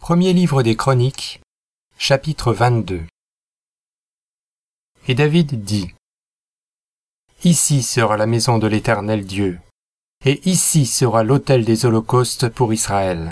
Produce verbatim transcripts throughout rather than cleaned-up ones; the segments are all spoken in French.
Premier livre des Chroniques, chapitre vingt-deux. Et David dit : Ici sera la maison de l'Éternel Dieu, et ici sera l'autel des holocaustes pour Israël.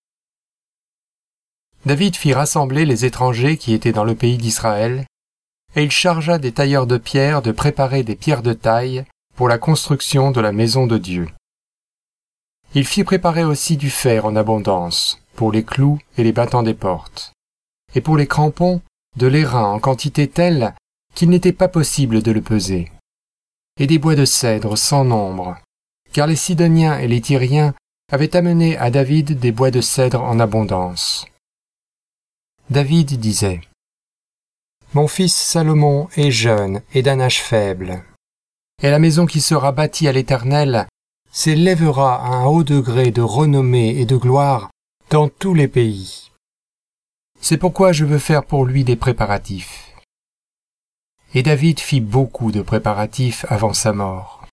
David fit rassembler les étrangers qui étaient dans le pays d'Israël, et il chargea des tailleurs de pierre de préparer des pierres de taille pour la construction de la maison de Dieu. Il fit préparer aussi du fer en abondance, pour les clous et les battants des portes, et pour les crampons, de l'airain en quantité telle qu'il n'était pas possible de le peser, et des bois de cèdre sans nombre, car les Sidoniens et les Tyriens avaient amené à David des bois de cèdre en abondance. David disait : Mon fils Salomon est jeune et d'un âge faible, et la maison qui sera bâtie à l'Éternel s'élèvera à un haut degré de renommée et de gloire dans tous les pays. C'est pourquoi je veux faire pour lui des préparatifs. Et David fit beaucoup de préparatifs avant sa mort.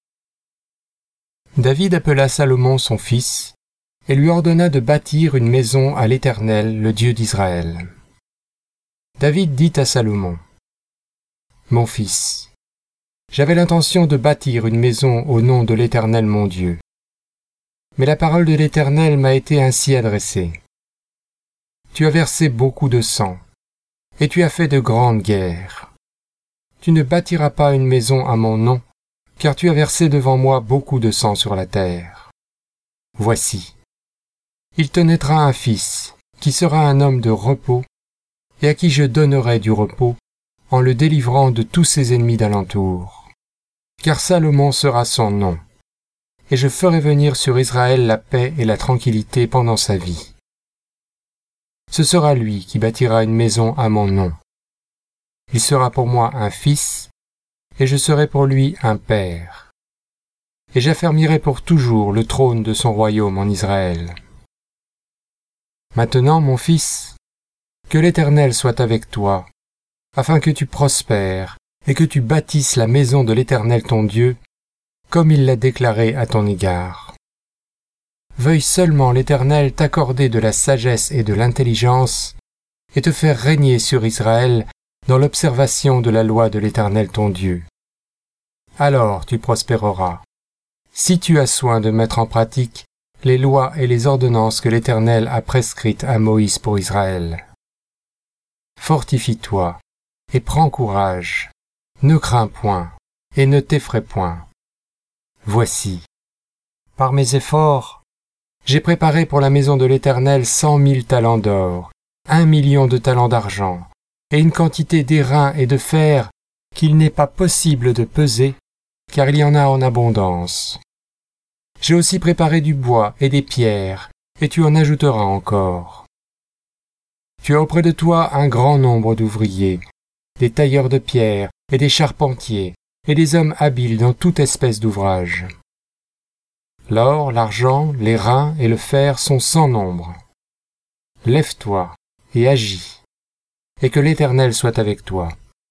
David appela Salomon son fils, et lui ordonna de bâtir une maison à l'Éternel, le Dieu d'Israël. David dit à Salomon : Mon fils, j'avais l'intention de bâtir une maison au nom de l'Éternel mon Dieu. Mais la parole de l'Éternel m'a été ainsi adressée. Tu as versé beaucoup de sang, et tu as fait de grandes guerres. Tu ne bâtiras pas une maison à mon nom, car tu as versé devant moi beaucoup de sang sur la terre. Voici, il te naîtra un fils, qui sera un homme de repos, et à qui je donnerai du repos, en le délivrant de tous ses ennemis d'alentour. Car Salomon sera son nom, et je ferai venir sur Israël la paix et la tranquillité pendant sa vie. Ce sera lui qui bâtira une maison à mon nom. Il sera pour moi un fils, et je serai pour lui un père. Et j'affermirai pour toujours le trône de son royaume en Israël. Maintenant, mon fils, que l'Éternel soit avec toi, afin que tu prospères et que tu bâtisses la maison de l'Éternel ton Dieu, comme il l'a déclaré à ton égard. Veuille seulement l'Éternel t'accorder de la sagesse et de l'intelligence, et te faire régner sur Israël dans l'observation de la loi de l'Éternel ton Dieu. Alors tu prospéreras, si tu as soin de mettre en pratique les lois et les ordonnances que l'Éternel a prescrites à Moïse pour Israël. Fortifie-toi, et prends courage, ne crains point, et ne t'effraie point. Voici, par mes efforts, j'ai préparé pour la maison de l'Éternel cent mille talents d'or, un million de talents d'argent, et une quantité d'airain et de fer qu'il n'est pas possible de peser, car il y en a en abondance. J'ai aussi préparé du bois et des pierres, et tu en ajouteras encore. Tu as auprès de toi un grand nombre d'ouvriers, des tailleurs de pierre et des charpentiers, et des hommes habiles dans toute espèce d'ouvrage. L'or, l'argent, l'airain et le fer sont sans nombre. Lève-toi et agis, et que l'Éternel soit avec toi.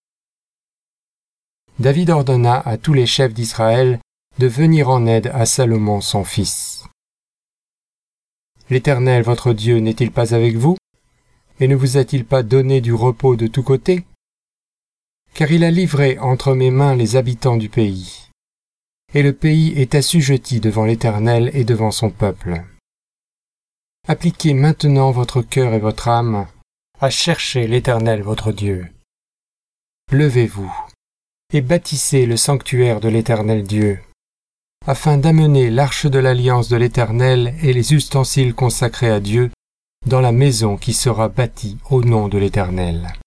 David ordonna à tous les chefs d'Israël de venir en aide à Salomon son fils. L'Éternel votre Dieu n'est-il pas avec vous, et ne vous a-t-il pas donné du repos de tous côtés ? Car il a livré entre mes mains les habitants du pays, et le pays est assujetti devant l'Éternel et devant son peuple. Appliquez maintenant votre cœur et votre âme à chercher l'Éternel votre Dieu. Levez-vous et bâtissez le sanctuaire de l'Éternel Dieu, afin d'amener l'arche de l'alliance de l'Éternel et les ustensiles consacrés à Dieu dans la maison qui sera bâtie au nom de l'Éternel.